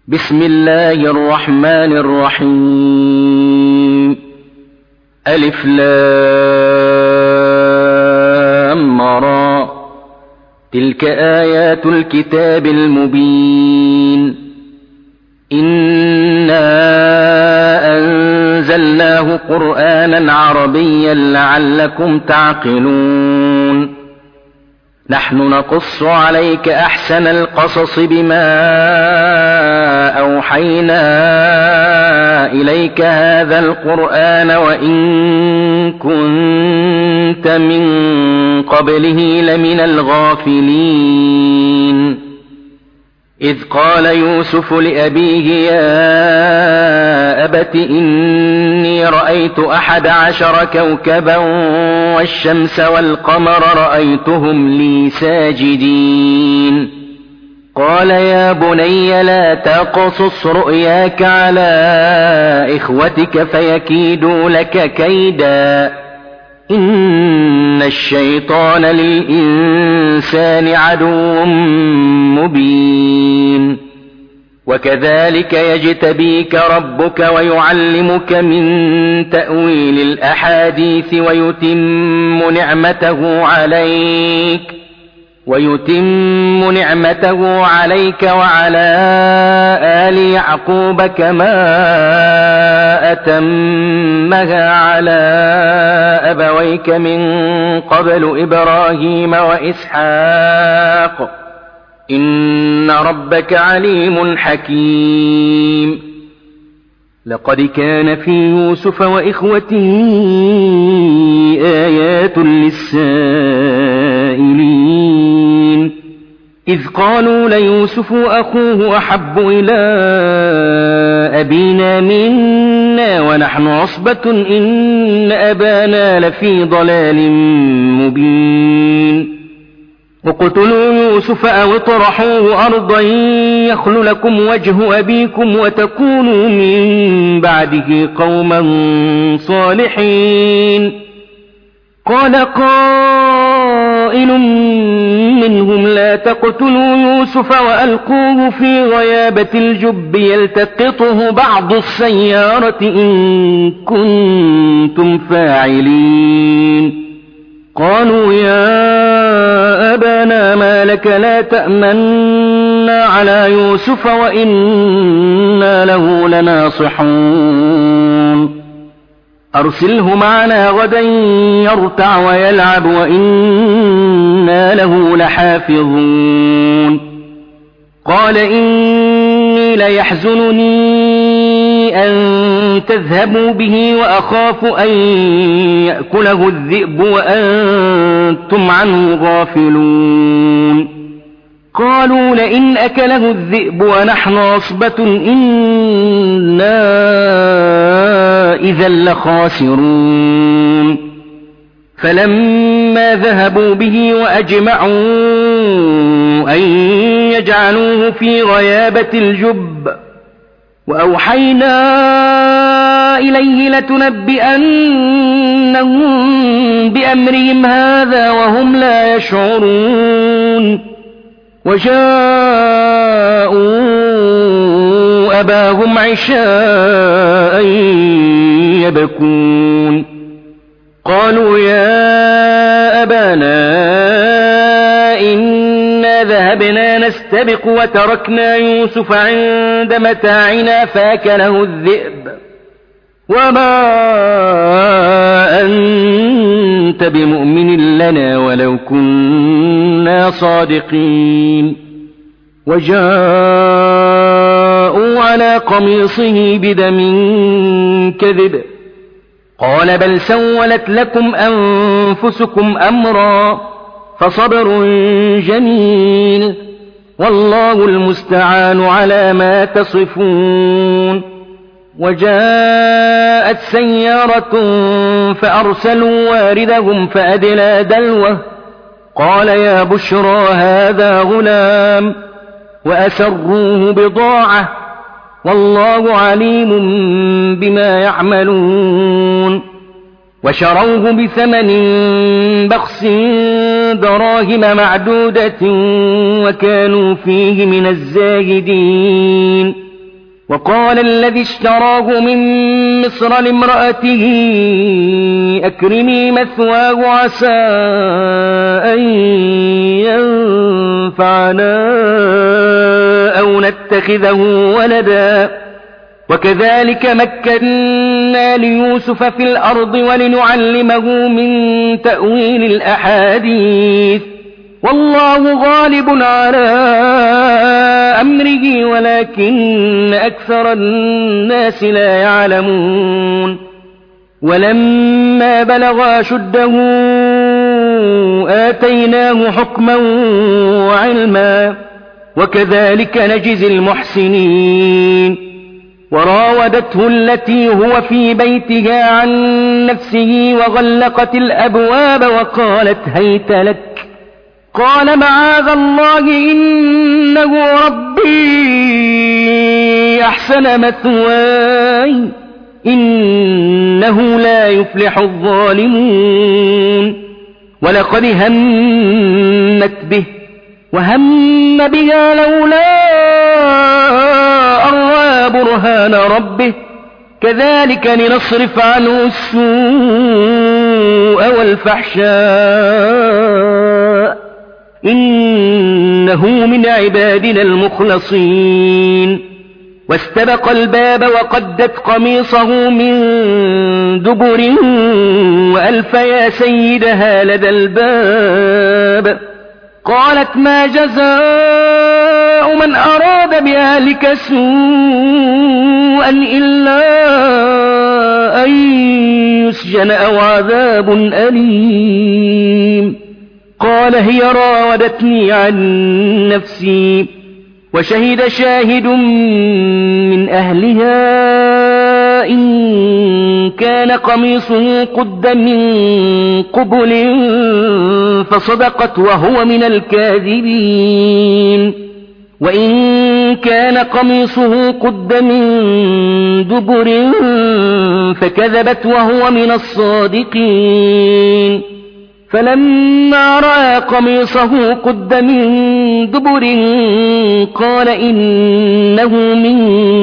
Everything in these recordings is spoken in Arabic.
بسم الله الرحمن الرحيم. ألف لام را، تلك آيات الكتاب المبين. إنا أنزلناه قرآنا عربيا لعلكم تعقلون. نحن نقص عليك أحسن القصص بما أوحينا إليك هذا القرآن وإن كنت من قبله لمن الغافلين. إذ قال يوسف لأبيه يا أبت إني رأيت 11 كوكبا والشمس والقمر رأيتهم لي ساجدين. قال يا بني لا تقصص رؤياك على إخوتك فيكيدوا لك كيدا، إن الشيطان للإنسان عدو مبين. وكذلك يجتبيك ربك ويعلمك من تأويل الأحاديث ويتم نعمته عليك وعلى آل يعقوب كما أتمها على أبويك من قبل إبراهيم وإسحاق، إن ربك عليم حكيم. لقد كان في يوسف وإخوته آيات للسائلين، إذ قالوا ليوسف أخوه أحب إلى أبينا منا ونحن عصبة إن أبانا لفي ضلال مبين. اقتلوا يوسف أو اطرحوه أرضا يخل لكم وجه أبيكم وتكونوا من بعده قوما صالحين. قال قائل منهم لا تقتلوا يوسف وألقوه في غيابة الجب يلتقطه بعض السيارة إن كنتم فاعلين. قالوا يا أبانا ما لك لا تأمنا على يوسف وإنا له لناصحون. أرسله معنا غدا يرتع ويلعب وإنا له لحافظون. قال إني ليحزنني أن تذهبوا به وأخاف أن يأكله الذئب وأنتم عنه غافلون. قالوا لئن أكله الذئب ونحن عصبة إنا إذا لخاسرون. فلما ذهبوا به وأجمعوا أن يجعلوه في غيابة الجب وأوحينا إليه لتنبئنهم بأمرهم هذا وهم لا يشعرون. وجاءوا أباهم عشاء يبكون. قالوا يا أبانا إنا ذهبنا نستبق وتركنا يوسف عند متاعنا فأكله الذئب وما أنت بمؤمن لنا ولو كنا صادقين. وجاءوا على قميصه بدم كذب قال بل سولت لكم أنفسكم أمرا فصبر جميل والله المستعان على ما تصفون. وجاءت سيارة فأرسلوا واردهم فأدلى دلوه قال يا بشرى هذا غلام وأسروه بضاعة والله عليم بما يعملون. وشروه بثمن بخس دراهم معدودة وكانوا فيه من الزاهدين. وقال الذي اشتراه من مصر لامرأته أكرمي مثواه عسى أن ينفعنا أو نتخذه ولدا وكذلك مكنا ليوسف في الأرض ولنعلمه من تأويل الأحاديث والله غالب على أمره ولكن أكثر الناس لا يعلمون ولما بلغ أشده آتيناه حكما وعلما وكذلك نجزي المحسنين وراودته التي هو في بيتها عن نفسه وغلقت الأبواب وقالت هيت لك قال معاذ الله إنه ربي أحسن مثواي إنه لا يفلح الظالمون ولقد همت به وهم بها لولا أن رأى برهان ربه كذلك لنصرف عنه السوء والفحشاء إنه من عبادنا المخلصين واستبق الباب وقدت قميصه من دبر وألف يا سيدها لدى الباب قالت ما جزاء من أراد بأهلك سوءا إلا أن يسجن أو عذاب أليم قال هي راودتني عن نفسي وشهد شاهد من أهلها إن كان قميصه قد من قبل فصدقت وهو من الكاذبين وإن كان قميصه قد من دبر فكذبت وهو من الصادقين فلما رأى قميصه قد من دبر قال إنه من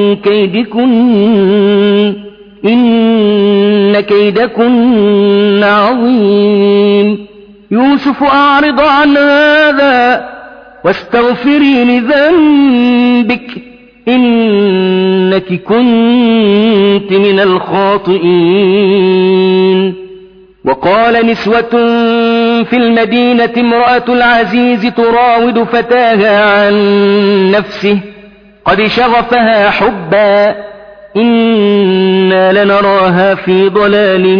كيدكن إن كيدكن عظيم يوسف أعرض عن هذا واستغفري لذنبك إنك كنت من الخاطئين وقال نسوة في المدينة امرأة العزيز تراود فتاها عن نفسه قد شغفها حبا إنا لنراها في ضلال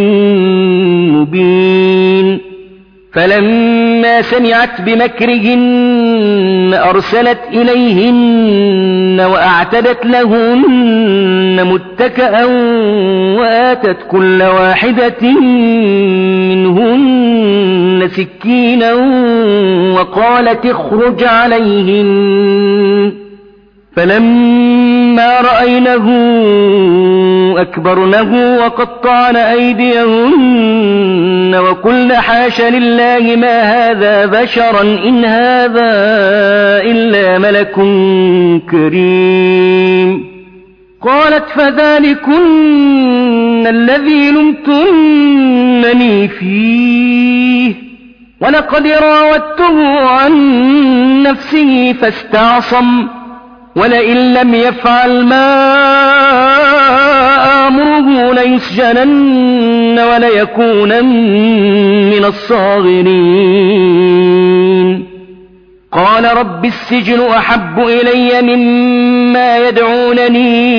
مبين فلما سمعت بمكرهن أرسلت إليهن وأعتدت لهن متكأ وآتت كل واحدة منهن سكينا وقالت اخرج عليهن فلما رأينه أكبرنه وقطعن أيديهن وقلن حاش لله ما هذا بشرا إن هذا إلا ملك كريم قالت فذلكن الذي لمتنني فيه ولقد راودته عن نفسه فاستعصم ولئن لم يفعل ما آمره ليسجنن وليكونن من الصاغرين قال رب السجن أحب إلي مما يدعونني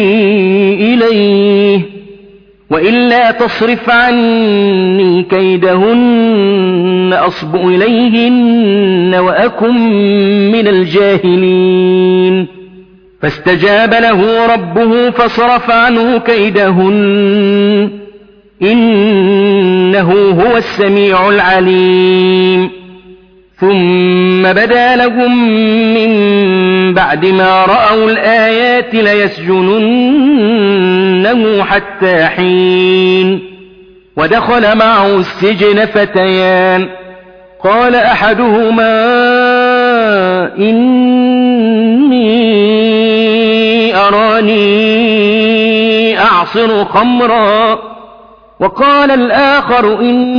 إليه وإلا تصرف عني كيدهن أصب إليهن وأكن من الجاهلين فاستجاب له ربه فصرف عنه كيدهن إنه هو السميع العليم ثم بدا لهم من بعد ما رأوا الآيات ليسجننه حتى حين ودخل معه السجن فتيان قال أحدهما إني أراني أعصر خمرا وقال الآخر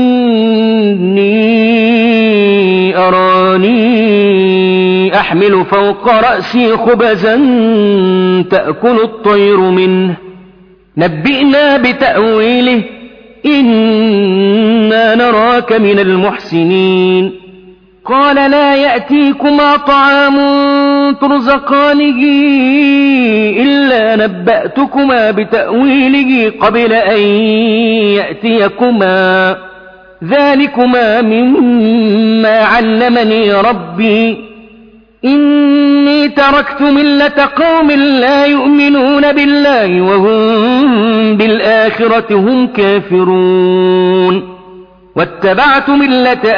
إني أراني أحمل فوق رأسي خبزا تأكل الطير منه نبئنا بتأويله إنا نراك من المحسنين قال لا يأتيكما طعام ترزقانه إلا نبأتكما بتأويله قبل أن يأتيكما ذلكما مما علمني ربي إني تركت ملة قوم لا يؤمنون بالله وهم بالآخرة هم كافرون واتبعت ملة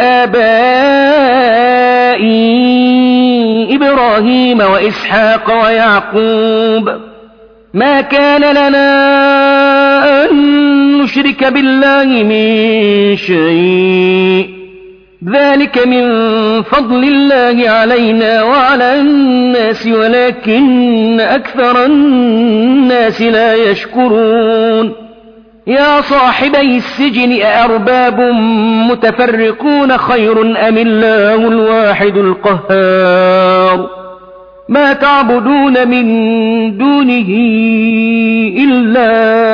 آبائي إبراهيم وإسحاق ويعقوب ما كان لنا أن نشرك بالله من شيء ذلك من فضل الله علينا وعلى الناس ولكن أكثر الناس لا يشكرون يا صاحبي السجن أأرباب متفرقون خير أم الله الواحد القهار ما تعبدون من دونه إلا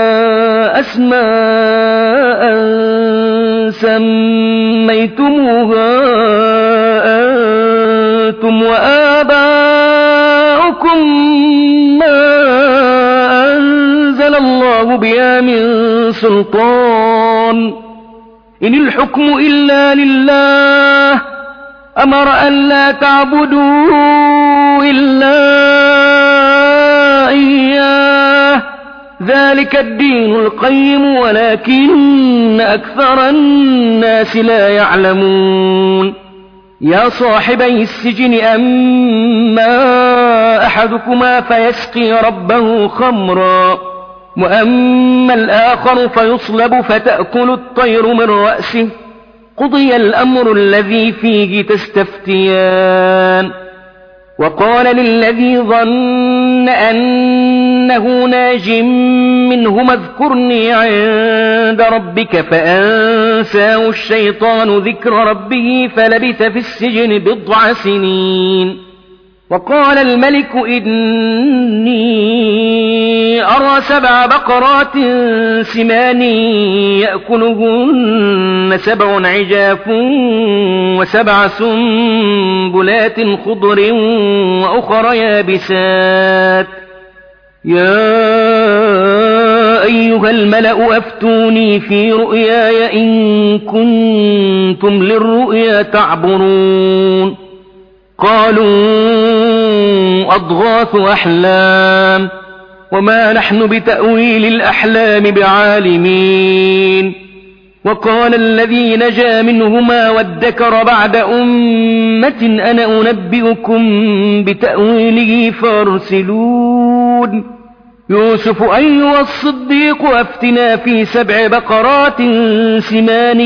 أسماء سميتموها أنتم وآباؤكم ما أنزل الله بها من سلطان إن الحكم إلا لله أمر أن لا تعبدوا إلا إياه ذلك الدين القيم ولكن أكثر الناس لا يعلمون يا صاحبي السجن أما أحدكما فيسقي ربه خمرا وأما الآخر فيصلب فتأكل الطير من رأسه قضي الأمر الذي فيه تستفتيان وقال للذي ظن أنه ناج منهما اذكرني عند ربك فأنساه الشيطان ذكر ربه فلبث في السجن 9 سنين وقال الملك إني أرى 7 بقرات سمان يأكلهن 7 عجاف و7 سنبلات خضر وأخر يابسات يا أيها الملأ أفتوني في رؤياي إن كنتم للرؤيا تعبرون قالوا أضغاث أحلام وما نحن بتأويل الأحلام بعالمين وقال الذي نجا منهما وادكر بعد أمة أنا أنبئكم بتأويله فارسلون يوسف أيها الصديق أفتنا في 7 بقرات سمان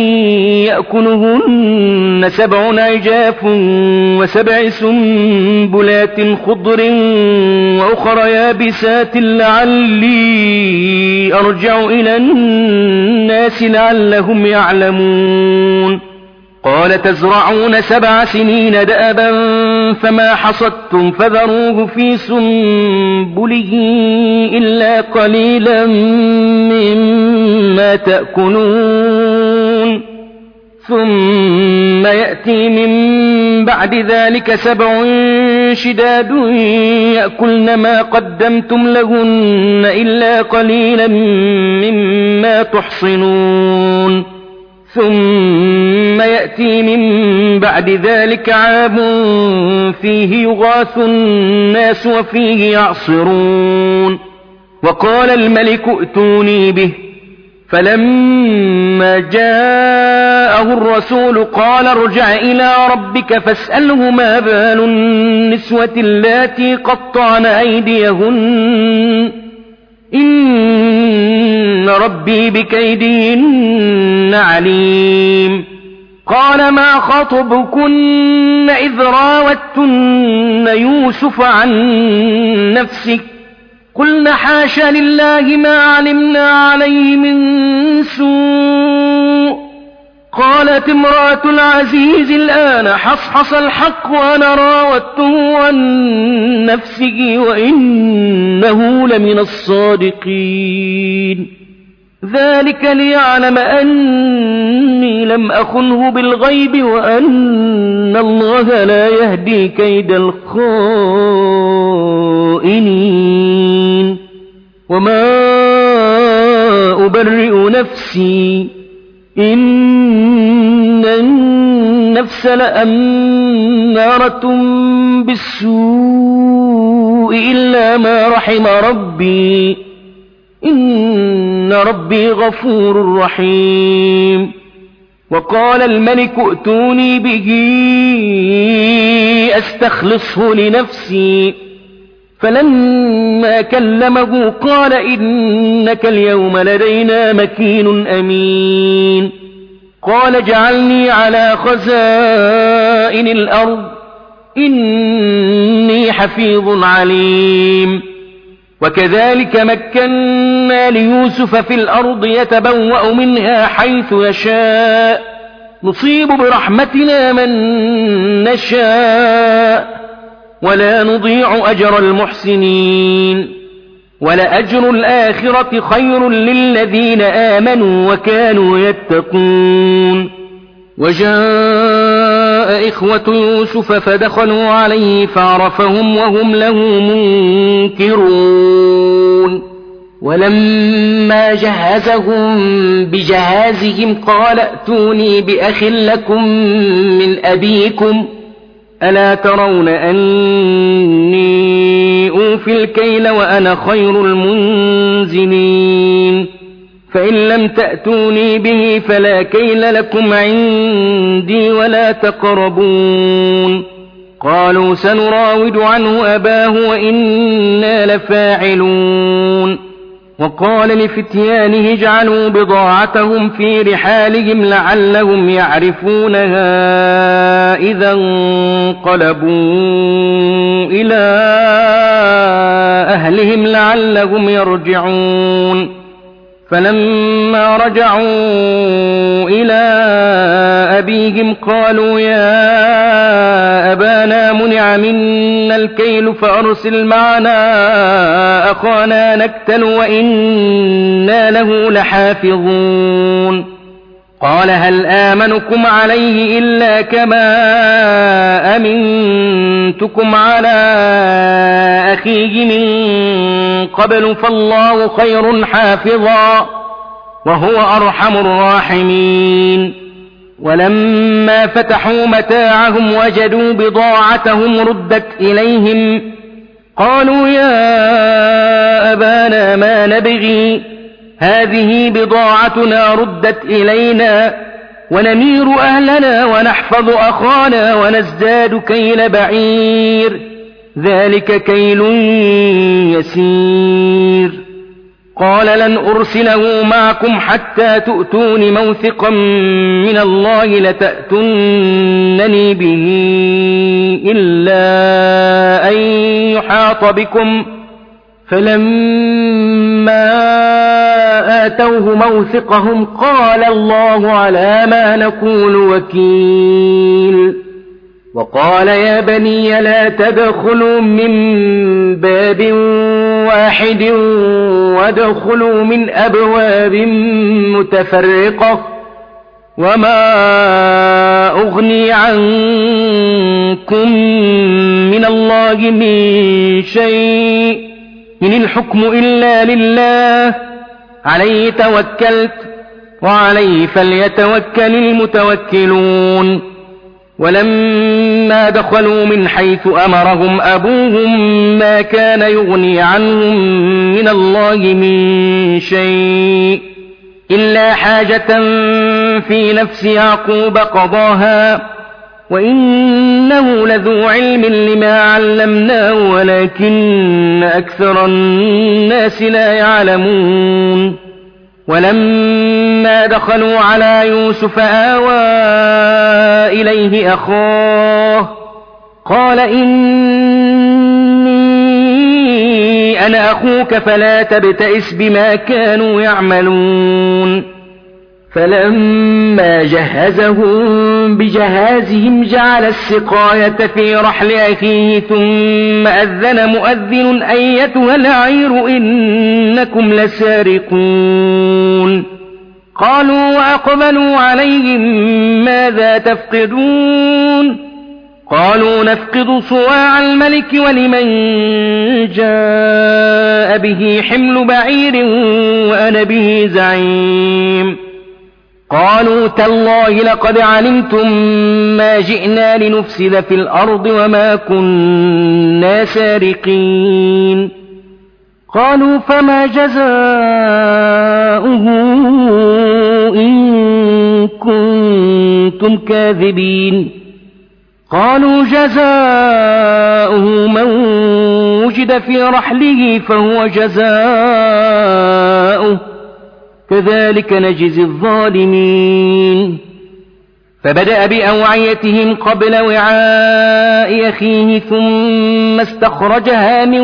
يأكلهن 7 عجاف و7 سنبلات خضر وأخر يابسات لعلي أرجع إلى الناس لعلهم يعلمون قال تزرعون 7 سنين دأبا فما حصدتم فذروه في سنبله إلا قليلا مما تأكلون ثم يأتي من بعد ذلك 7 شداد يأكلن ما قدمتم لهن إلا قليلا مما تحصنون ثم يأتي من بعد ذلك عام فيه يغاث الناس وفيه يعصرون وقال الملك ائتوني به فلما جاءه الرسول قال ارجع إلى ربك فاسأله ما بال النسوة اللاتي قطعن أيديهن إن ربي بكيدهن عليم قال ما خطبكن إذ راوتن يوسف عن نفسه قلنا حاش لله ما علمنا عليه من سوء. قالت امرأة العزيز الآن حصحص الحق وأنا راودته عن نفسه وإنه لمن الصادقين. ذلك ليعلم أني لم أخنه بالغيب وأن الله لا يهدي كيد الخائنين. وما أبرئ نفسي إن النفس لأمارة بالسوء إلا ما رحم ربي إن ربي غفور رحيم. وقال الملك ائتوني به أستخلصه لنفسي. فلما كلمه قال إنك اليوم لدينا مكين أمين. قال اجعلني على خزائن الأرض إني حفيظ عليم. وكذلك مكنا ليوسف في الأرض يتبوأ منها حيث يشاء نصيب برحمتنا من نشاء ولا نضيع أجر المحسنين. ولأجر الآخرة خير للذين آمنوا وكانوا يتقون. وجاء إخوة يوسف فدخلوا عليه فعرفهم وهم له منكرون. ولما جهزهم بجهازهم قال ائتوني بأخ لكم من أبيكم ألا ترون أني أوفي الكيل وأنا خير المنزلين. فإن لم تأتوني به فلا كيل لكم عندي ولا تقربون. قالوا سنراود عنه أباه وإنا لفاعلون. وقال لفتيانه اجعلوا بضاعتهم في رحالهم لعلهم يعرفونها إذا انقلبوا إلى أهلهم لعلهم يرجعون. فلما رجعوا إلى أبيهم قالوا يا أبانا منع منا الكيل فأرسل معنا أخانا نكتل وإنا له لحافظون. قال هل آمنكم عليه إلا كما أمنتكم على أخيه من قبل فالله خير حافظا وهو أرحم الراحمين. ولما فتحوا متاعهم وجدوا بضاعتهم ردت إليهم قالوا يا أبانا ما نبغي هذه بضاعتنا ردت إلينا ونمير أهلنا ونحفظ أخانا ونزداد كيل بعير ذلك كيل يسير. قال لن أرسله معكم حتى تؤتون موثقا من الله لتأتونني به إلا أن يحاط بكم. فلما آتوه موثقهم قال الله على ما نقول وكيل. وقال يا بني لا تدخلوا من باب واحد وادخلوا من أبواب متفرقة وما أغني عنكم من الله من شيء إن الحكم إلا لله عليه توكلت وعليه فليتوكل المتوكلون. ولما دخلوا من حيث أمرهم أبوهم ما كان يغني عنهم من الله من شيء إلا حاجة في نفس يعقوب قضاها وإنه لذو علم لما علمناه ولكن أكثر الناس لا يعلمون. ولما دخلوا على يوسف آوى إليه أخاه قال إني وأنا أخوك فلا تبتئس بما كانوا يعملون فلما جهزهم بجهازهم جعل السقاية في رحل أخيه ثم أذن مؤذن أيتها العير إنكم لسارقون قالوا وأقبلوا عليهم ماذا تفقدون قالوا نفقد صواع الملك ولمن جاء به حمل بعير وأنا به زعيم قالوا تالله لقد علمتم ما جئنا لنفسد في الأرض وما كنا سارقين قالوا فما جزاؤه إن كنتم كاذبين قالوا جزاؤه من وجد في رحله فهو جزاؤه كذلك نجزي الظالمين فبدأ بأوعيتهم قبل وعاء أخيه ثم استخرجها من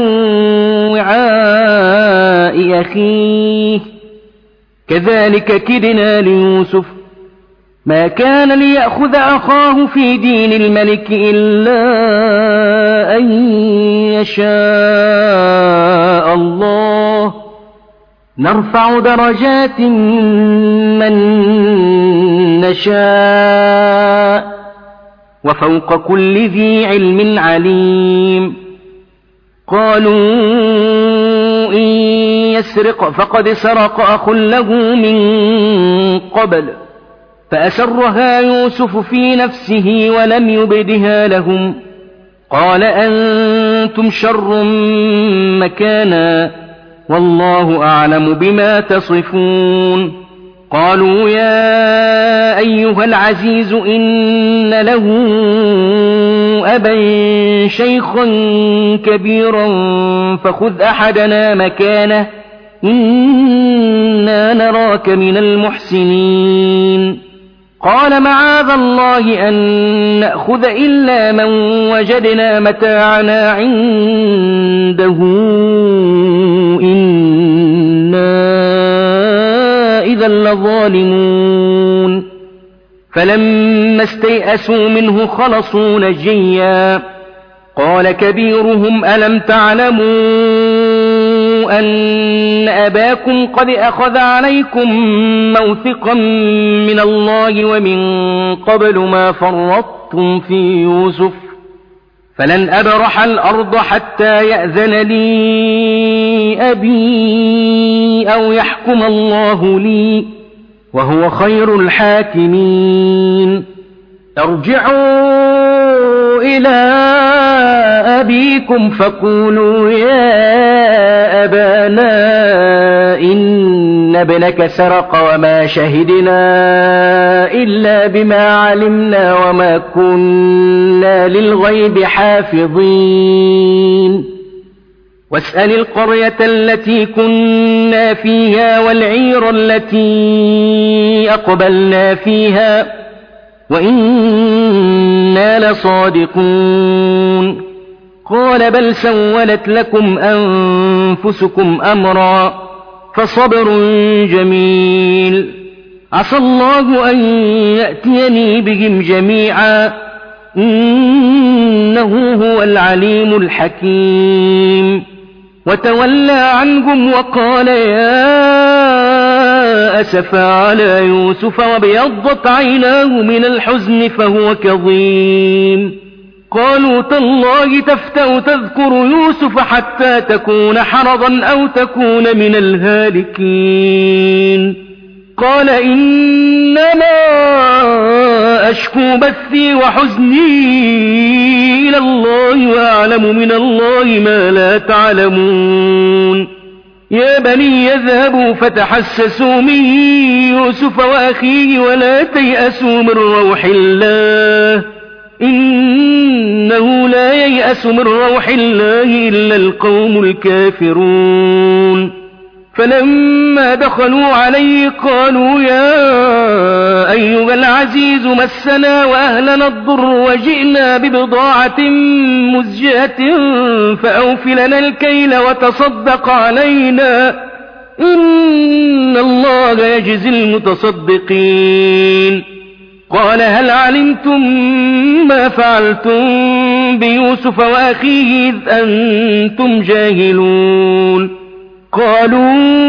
وعاء أخيه كذلك كدنا ليوسف ما كان ليأخذ أخاه في دين الملك إلا أن يشاء الله نرفع درجات من نشاء وفوق كل ذي علم عليم قالوا إن يسرق فقد سرق أخ له من قبل فأسرها يوسف في نفسه ولم يبدها لهم قال أنتم شر مكانا والله أعلم بما تصفون قالوا يا أيها العزيز إن له أبا شيخا كبيرا فخذ أحدنا مكانه إنا نراك من المحسنين قال معاذ الله أن نأخذ إلا من وجدنا متاعنا عنده إنا إذا لظالمون فلما استيئسوا منه خلصوا نجيا قال كبيرهم ألم تعلموا أن أباكم قد أخذ عليكم موثقا من الله ومن قبل ما فرطتم في يوسف فلن أبرح الأرض حتى يأذن لي أبي أو يحكم الله لي وهو خير الحاكمين ارجعوا إلى أبيكم فقولوا يا أبانا إن ابنك سرق وما شهدنا إلا بما علمنا وما كنا للغيب حافظين واسأل القرية التي كنا فيها والعير التي أقبلنا فيها وإنا لصادقون قال بل سولت لكم أنفسكم أمرا فصبر جميل عسى الله أن يأتيني بهم جميعا إنه هو العليم الحكيم وتولى عنهم وقال يا أسفى على يوسف وابيضت عيناه من الحزن فهو كظيم قالوا تالله تفتأ تذكر يوسف حتى تكون حرضا أو تكون من الهالكين قال إنما أشكو بثي وحزني إلى الله وأعلم من الله ما لا تعلمون يا بني يذهبوا فتحسسوا من يوسف وأخيه ولا تيأسوا من روح الله إنه لا ييأس من روح الله إلا القوم الكافرون فلما دخلوا عليه قالوا يا أيها العزيز مسنا وأهلنا الضر وجئنا ببضاعة مزجاة فأوف لنا الكيل وتصدق علينا إن الله يجزي المتصدقين قال هل علمتم ما فعلتم بيوسف وأخيه إذ أنتم جاهلون قالوا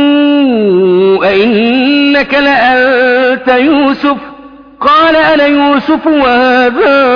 أئنك لأنت يوسف قال أنا يوسف وهذا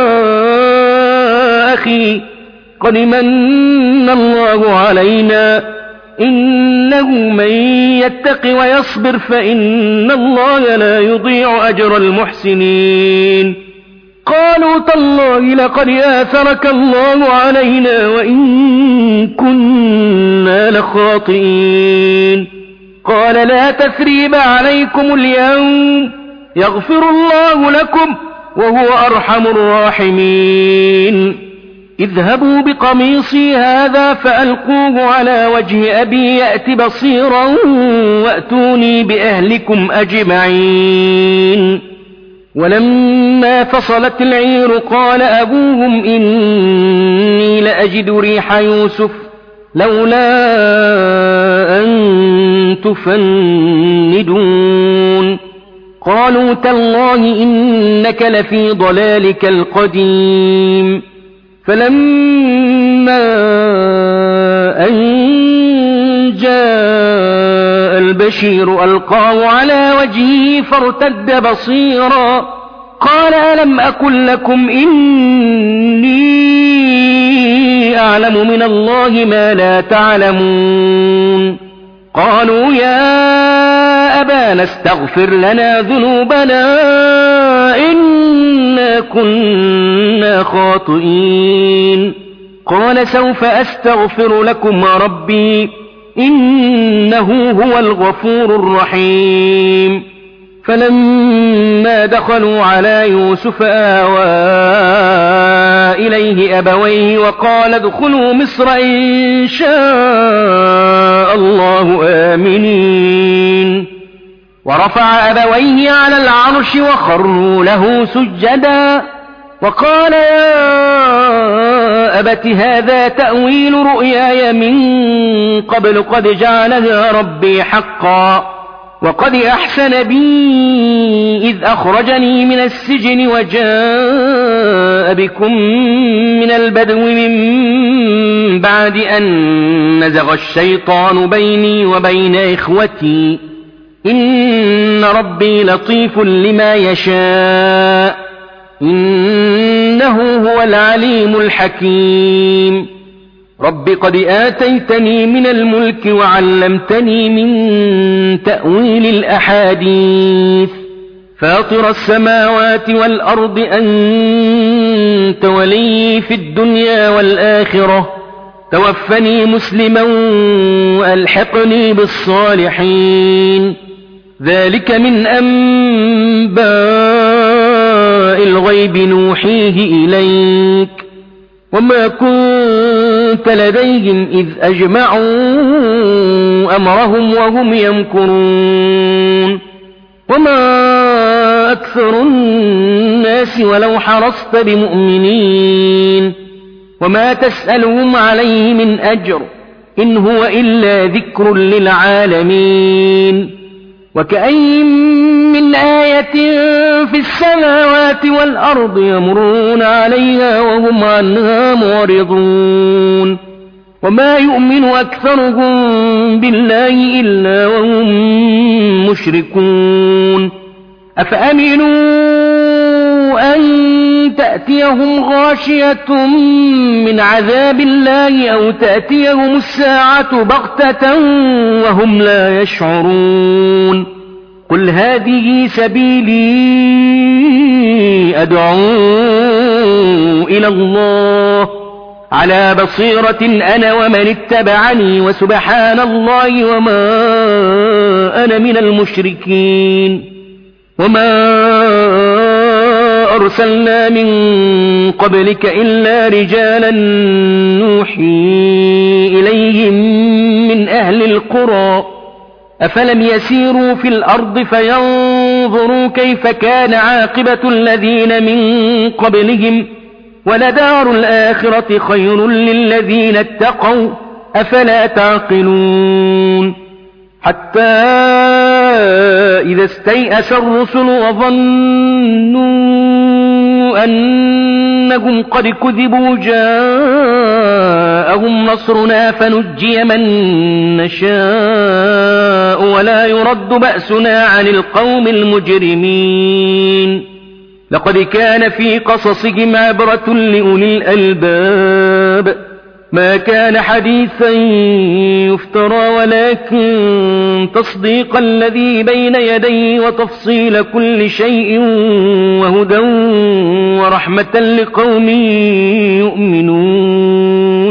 أخي قد من الله علينا إنه من يتق ويصبر فإن الله لا يضيع أجر المحسنين قالوا تالله لقد آثرك الله علينا وإن كنا لخاطئين قال لا تثريب عليكم اليوم يغفر الله لكم وهو أرحم الراحمين اذهبوا بقميصي هذا فألقوه على وجه أبي يأت بصيرا وأتوني بأهلكم أجمعين ولما فصلت العير قال أبوهم إني لأجد ريح يوسف لولا أن تفندون قالوا تالله إنك لفي ضلالك القديم فلما أن جاء البشير ألقاه على وجهه فارتد بصيرا قال ألم أقل لكم إني أعلم من الله ما لا تعلمون قالوا يا أبانا استغفر لنا ذنوبنا إنا كنا خاطئين قال سوف أستغفر لكم ربي إنه هو الغفور الرحيم فلما دخلوا على يوسف آوى إليه أبويه وقال ادخلوا مصر إن شاء الله آمنين ورفع أبويه على العرش وخروا له سجدا وقال يا أبت هذا تأويل رؤياي من قبل قد جعلها ربي حقا وقد أحسن بي إذ أخرجني من السجن وجاء بكم من البدو من بعد أن نزغ الشيطان بيني وبين إخوتي إن ربي لطيف لما يشاء إنه هو العليم الحكيم رب قد آتيتني من الملك وعلمتني من تأويل الأحاديث فاطر السماوات والأرض أنت ولي في الدنيا والآخرة توفني مسلما وألحقني بالصالحين ذلك من أنباء الغيب نوحيه إليك وما كنت لديهم إذ أجمعوا أمرهم وهم يمكرون وما أكثر الناس ولو حرصت بمؤمنين وما تسألهم عليه من أجر إن هو إلا ذكر للعالمين وكأين من آية في السماوات والأرض يمرون عليها وهم عنها معرضون وما يؤمن أكثرهم بالله إلا وهم مشركون أفأمنوا أن تأتيهم غاشية من عذاب الله أو تأتيهم الساعة بغتة وهم لا يشعرون قل هذه سبيلي أدعو إلى الله على بصيرة أنا ومن اتبعني وسبحان الله وما أنا من المشركين وما أرسلنا من قبلك إلا رجالا نوحي إليهم من أهل القرى أفلم يسيروا في الأرض فينظروا كيف كان عاقبة الذين من قبلهم ولدار الآخرة خير للذين اتقوا أفلا تعقلون حتى إذا استيأس الرسل وظنوا أنهم قد كذبوا جاءهم نصرنا فنجي من نشاء ولا يرد بأسنا عن القوم المجرمين لقد كان في قصصهم عبرة لأولي الألباب ما كان حديثا يفترى ولكن تصديق الذي بين يديه وتفصيل كل شيء وهدى ورحمة لقوم يؤمنون